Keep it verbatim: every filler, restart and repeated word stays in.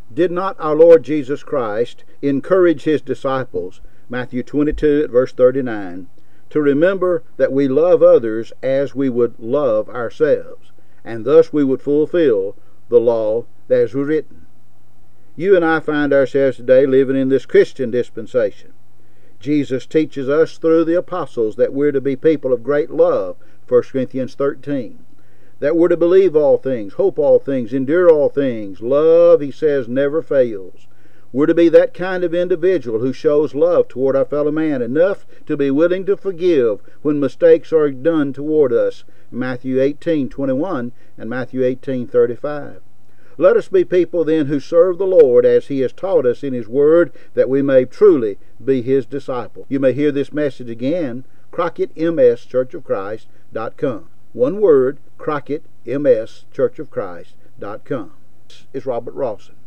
Did not our Lord Jesus Christ encourage his disciples, Matthew twenty-two at verse thirty-nine, to remember that we love others as we would love ourselves, and thus we would fulfill the law that is written? You and I find ourselves today living in this Christian dispensation. Jesus teaches us through the apostles that we're to be people of great love, First Corinthians thirteen. That we're to believe all things, hope all things, endure all things. Love, he says, never fails. We're to be that kind of individual who shows love toward our fellow man, enough to be willing to forgive when mistakes are done toward us, Matthew eighteen twenty-one and Matthew eighteen thirty-five. Let us be people then who serve the Lord as he has taught us in his word, that we may truly be his disciple. You may hear this message again, Crockett M S Church of Christ dot com. One word, Crockett M S Church of Christ dot com. This is Robert Rawson.